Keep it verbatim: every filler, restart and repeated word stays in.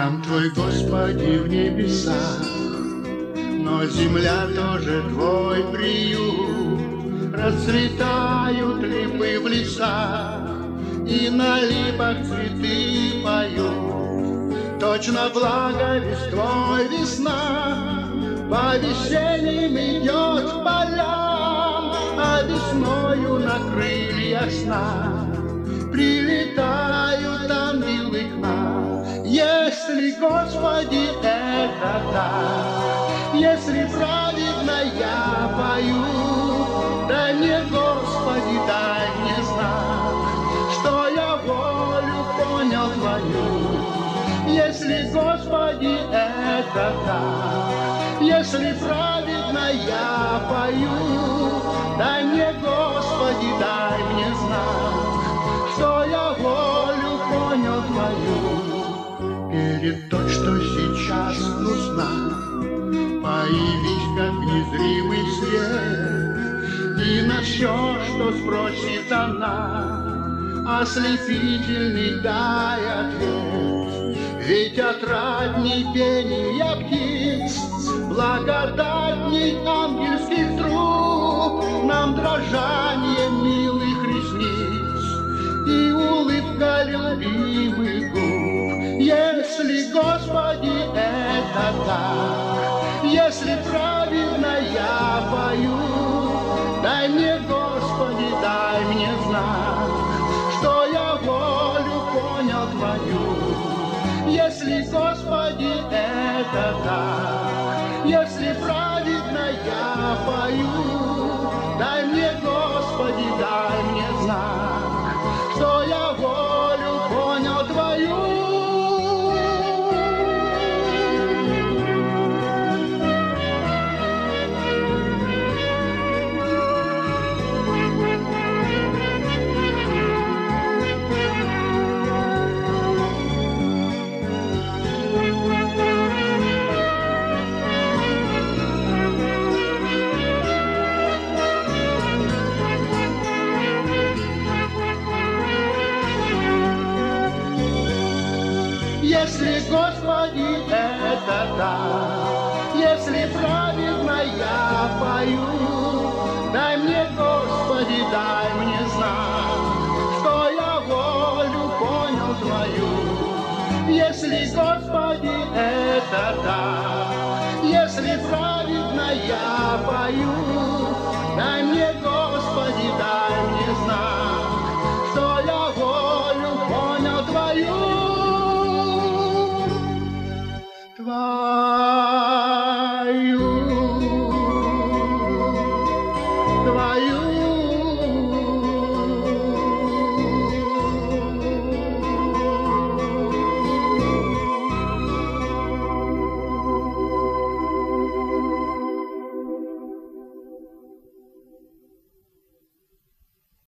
Храм Твой, Господи, в небесах, но земля тоже Твой приют. Расцветают липы в лесах, и на липах цветы поют. Точно благовествой весна, по весенним идет к полям, а весною на крыльях сна прилетают ангелы к нам. Если, Господи, это так, если праведно я пою, дай мне, Господи, дай мне знак, что я волю понял Твою. Если, Господи, это так, если праведно я пою, дай мне, Господи, дай мне знак, что я волю понял Твою. Перед то, что сейчас грустна, появись как незримый свет, и на все, что спросит она, ослепительный дай ответ. Ведь отрадней пения птиц, благодатней ангельских труб, нам дрожание милых ресниц и улыбка любимых губ. Если, Господи, это так, если праведно я пою, дай мне, Господи, дай мне знак, что я волю понял Твою. Если, Господи, это так, если праведно я пою, дай мне, Господи, дай мне знак, что я волю понял Твою. Если, Господи, это так, если праведно я пою, дай мне, Господи, дай мне знак, что я волю понял Твою. Если, Господи, это так, если праведно я пою, дай мне, Господи,